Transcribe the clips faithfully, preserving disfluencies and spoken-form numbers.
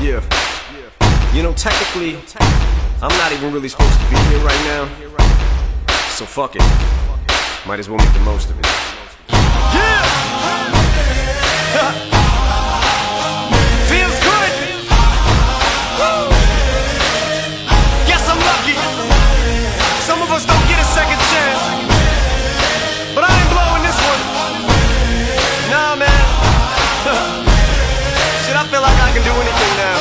Yeah. You know, technically, I'm not even really supposed to be here right now. So fuck it. Might as well make the most of it. Yeah! Feels good! Woo! Guess I'm lucky. Some of us don't get a second chance. But I ain't blowing this one. Nah, man. Shit, I feel like I can do anything now.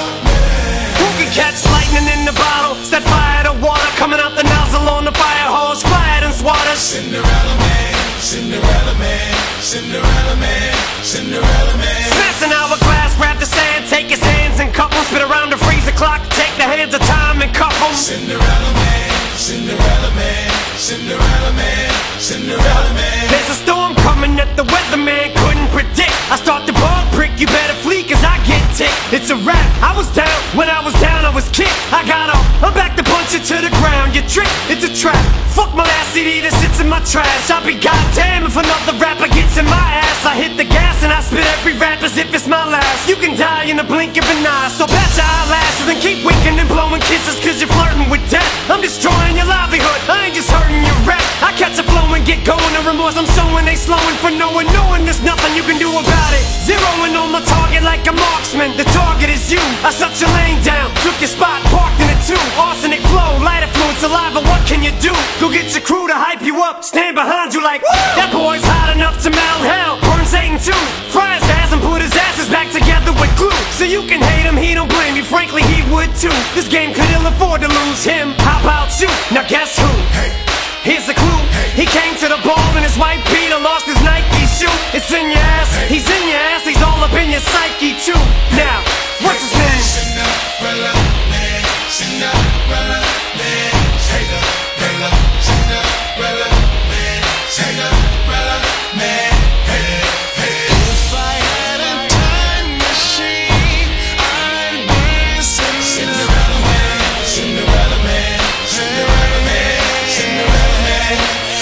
Who can catch lightning in the bottle? Set fire to water coming out the nozzle on the fire hose. Fly it and swatter. Cinderella man, Cinderella man, Cinderella man, Cinderella man. Smash an hourglass, grab the sand, take his hands and cup 'em. Spit around the freezer clock, take the hands of time and cuff 'em. Cinderella man, Cinderella man, Cinderella man, Cinderella man. There's a storm coming that the weatherman couldn't predict. I start the ball prick, you better flee cause I get ticked. It's a wrap, I was down, when I was down I was kicked. I got up, I'm back to punch it to the ground. You trick, it's a trap, fuck my last C D that sits in my trash. I'll be goddamn if another rapper gets in my ass. I hit the gas and I spit every rap as if it's my last. You can die in the blink of an eye, so bat your eyelashes and keep winking and blowing kisses cause you're flirting with death. I'm destroying your livelihood, I ain't just hurting your rap. I catch a flow and get going, the remorse I'm showing, they slowing for knowing, knowing there's nothing you can do about it. Zeroing on my target like a marksman, the target is you. I shut your lane down, took your spot, parked in it too. Arsenic flow, lighter fluid, saliva, what can you do? Go get your crew to hype you up, stand behind you like, woo! That boy's hot enough to melt hell, burn Satan too. Fry his ass and put his asses back together with glue. So you can hate him, he don't blame you, frankly he would too. This game could ill afford to lose him, how about you? Now guess who? Hey. Here's a clue, he came to the ball in his white beater, lost his Nike shoe. It's in your ass, he's in your ass, he's all up in your psyche too. Now, what's his name? Cinderella man, Cinderella man, Cinderella, Cinderella man, Cinderella man. Hey, hey. If I had a time machine, I'd bring Cinderella man, Cinderella man, Cinderella man, Cinderella man.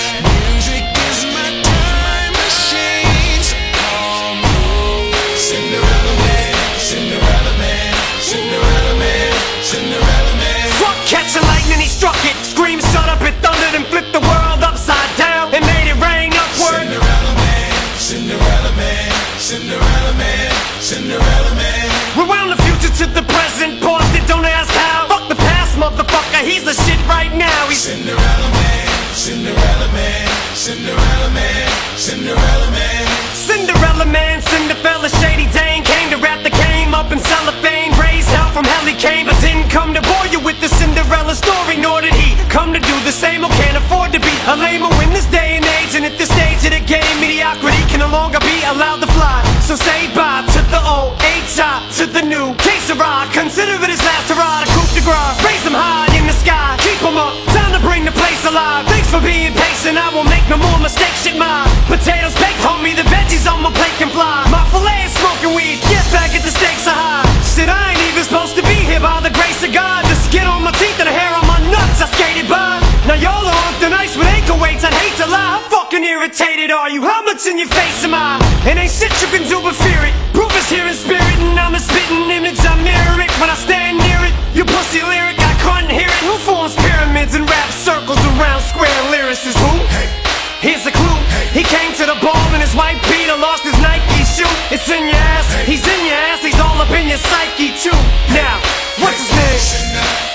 Music is my time machine, so call me Cinderella man, Cinderella man, Cinderella man, Cinderella man. Fuck catching lightning, he struck it. Scream, shut up, it thundered and flipped the world upside down and made it rain upward. Cinderella man, Cinderella man, Cinderella man, Cinderella man. Rewound the future to the present, paused it, don't ask how. Fuck the past, motherfucker, he's the shit right now. He's Cinderella man, Cinderella man, Cinderella man, Cinderella man. Cinderella man, Cinderella, Shady Dane came to rap the game up in cellophane. Raised hell from hell he came, but didn't come to bore you with the Cinderella story. Nor did he come to do the same or can't afford to be a lame in this day and age. And at this stage of the game, mediocrity can no longer be allowed to fly. So say bye to the old, H I to the new. Case of ride, consider it his last hurrah. Coup de grace, raise him high in the sky, keep him up, time to bring the place alive. Thanks for being patient, I won't make no more mistakes. Shit, my potatoes baked, homie, the veggies on my plate can fly. My filet is smoking weed, get back at the stakes are high. Shit, I ain't even supposed to be here by the grace of God. The skin on my teeth and the hair on my nuts, I skated by. Now y'all are on thin ice with ankle weights, I'd hate to lie. How fucking irritated are you? How much in your face am I? And ain't shit you can do but fear it. Proof is here in spirit and I'm a spitting image, I mirror it when I stand near it. You pussy lyric, I couldn't hear it. Who forms pyramids and rap circles around square lyricists? Who? Here's a clue, he came to the ball in his white beater, lost his Nike shoe. It's in your ass, he's in your ass, he's all up in your psyche too. Now, what's his name?